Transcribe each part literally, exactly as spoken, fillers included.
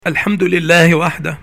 الحمد لله وحده،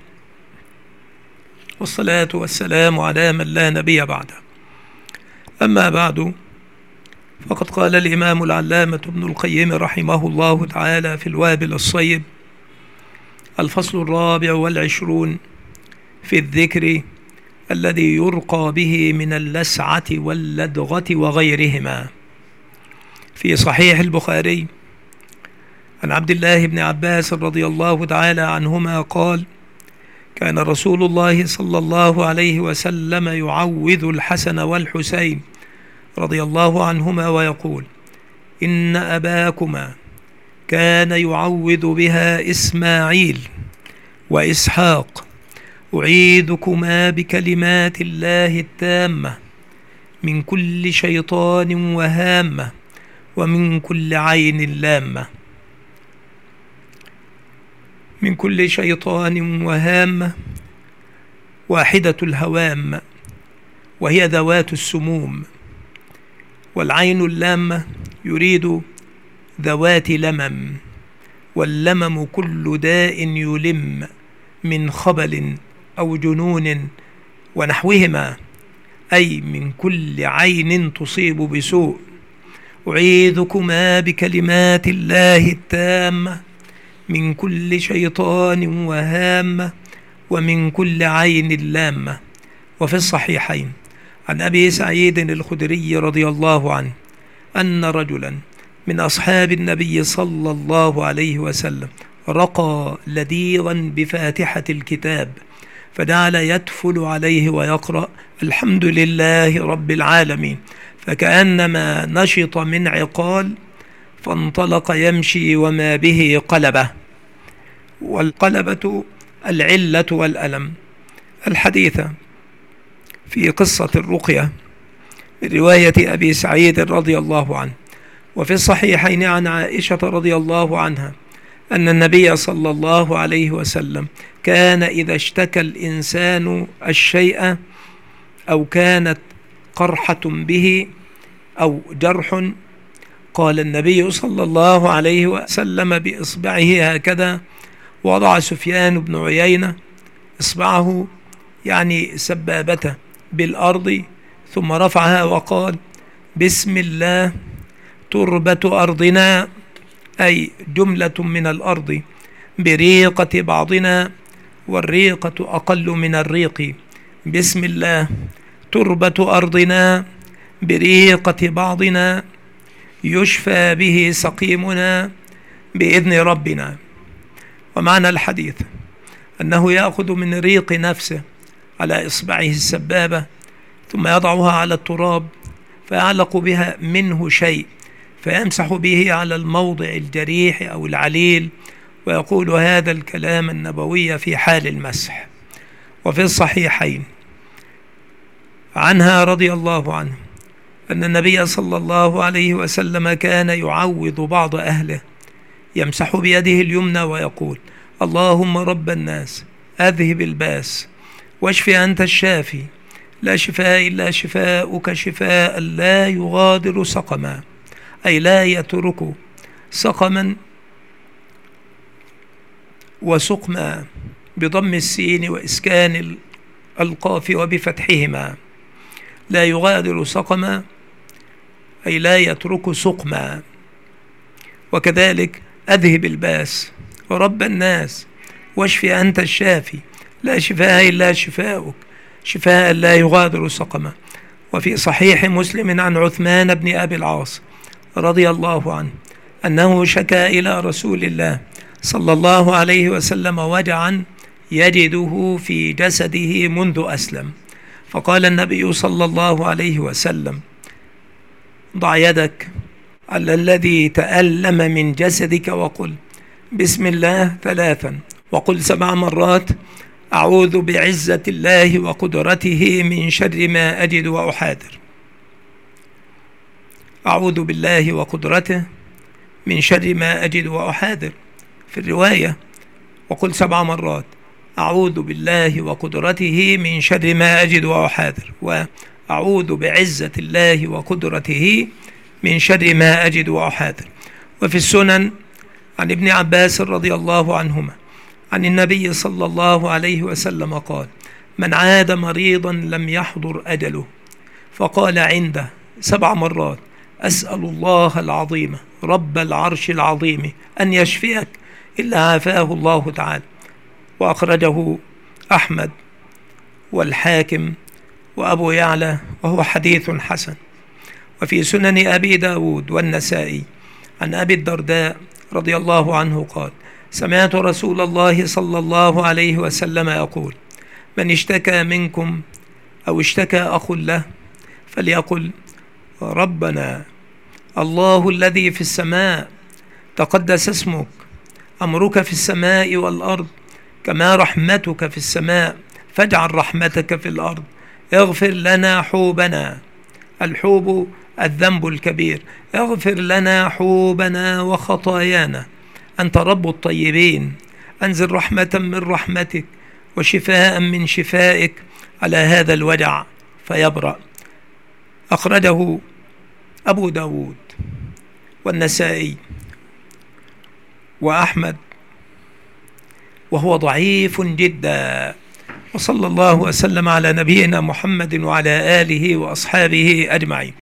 والصلاة والسلام على من لا نبي بعده. أما بعد، فقد قال الإمام العلامة ابن القيم رحمه الله تعالى في الوابل الصيب: الفصل الرابع والعشرون في الذكر الذي يرقى به من اللسعة واللدغة وغيرهما. في صحيح البخاري عن عبد الله بن عباس رضي الله تعالى عنهما قال: كان رسول الله صلى الله عليه وسلم يعوذ الحسن والحسين رضي الله عنهما ويقول: إن أباكما كان يعوذ بها إسماعيل وإسحاق، أعيذكما بكلمات الله التامة من كل شيطان وهامة ومن كل عين لامة. من كل شيطان وهامة، واحدة الهوام وهي ذوات السموم، والعين اللامة يريد ذوات لمم، واللمم كل داء يلم من خبل أو جنون ونحوهما، أي من كل عين تصيب بسوء. أعيذكما بكلمات الله التامة من كل شيطان وهامة ومن كل عين لامة. وفي الصحيحين عن أبي سعيد الخدري رضي الله عنه أن رجلا من أصحاب النبي صلى الله عليه وسلم رقى لديغا بفاتحة الكتاب، فجعل يتفل عليه ويقرأ: الحمد لله رب العالمين، فكأنما نشط من عقال، فانطلق يمشي وما به قلبة. والقلبة العلة والألم. الحديث في قصة الرقية من رواية أبي سعيد رضي الله عنه. وفي الصحيحين عن عائشة رضي الله عنها أن النبي صلى الله عليه وسلم كان إذا اشتكى الإنسان الشيء أو كانت قرحة به أو جرح، قال النبي صلى الله عليه وسلم بإصبعه هكذا، وضع سفيان بن عيينة إصبعه يعني سبابته بالأرض، ثم رفعها وقال: بسم الله تربة أرضنا، أي جملة من الأرض بريقة بعضنا، والريقة أقل من الريق. بسم الله تربة أرضنا بريقة بعضنا، يشفى به سقيمنا بإذن ربنا. ومعنى الحديث أنه يأخذ من ريق نفسه على إصبعه السبابة، ثم يضعها على التراب فيعلق بها منه شيء، فيمسح به على الموضع الجريح أو العليل، ويقول هذا الكلام النبوي في حال المسح. وفي الصحيحين عنها رضي الله عنه أن النبي صلى الله عليه وسلم كان يعوذ بعض أهله، يمسح بيده اليمنى ويقول: اللهم رب الناس أذهب الباس واشف أنت الشافي، لا شفاء إلا شفاؤك شفاء لا يغادر سقما، أي لا يترك سقما وسقما بضم السين وإسكان القاف وبفتحهما، لا يغادر سقما أي لا يترك سقما. وكذلك أذهب الباس ورب الناس واشف أنت الشافي، لا شفاء إلا شفاؤك شفاء لا يغادر سقما. وفي صحيح مسلم عن عثمان بن أبي العاص رضي الله عنه أنه شكا إلى رسول الله صلى الله عليه وسلم وجعا يجده في جسده منذ أسلم، فقال النبي صلى الله عليه وسلم: ضع يدك على الذي تألم من جسدك وقل بسم الله ثلاثا، وقل سبع مرات: أعوذ بعزة الله وقدرته من شر ما أجد وأحاذر. أعوذ بالله وقدرته من شر ما أجد وأحاذر. في الرواية: وقل سبع مرات: أعوذ بالله وقدرته من شر ما أجد وأحاذر، وأعوذ بعزة الله وقدرته من شر ما أجد وأحاذر. وفي السنن عن ابن عباس رضي الله عنهما عن النبي صلى الله عليه وسلم قال: من عاد مريضا لم يحضر أجله فقال عنده سبع مرات: أسأل الله العظيم رب العرش العظيم أن يشفيك إلا عافاه الله تعالى. وأخرجه أحمد والحاكم وأبو يعلى وهو حديث حسن. وفي سنن أبي داود والنسائي عن أبي الدرداء رضي الله عنه قال: سمعت رسول الله صلى الله عليه وسلم يقول: من اشتكى منكم أو اشتكى أخ له فليقل: ربنا الله الذي في السماء تقدس اسمك، أمرك في السماء والأرض كما رحمتك في السماء، فاجعل رحمتك في الأرض، اغفر لنا حوبنا، الحوب الذنب الكبير، اغفر لنا حوبنا وخطايانا، أنت رب الطيبين، أنزل رحمة من رحمتك وشفاء من شفائك على هذا الوجع فيبرأ. أخرجه أبو داود والنسائي وأحمد وهو ضعيف جدا. وصلى الله وسلم على نبينا محمد وعلى آله وأصحابه أجمعين.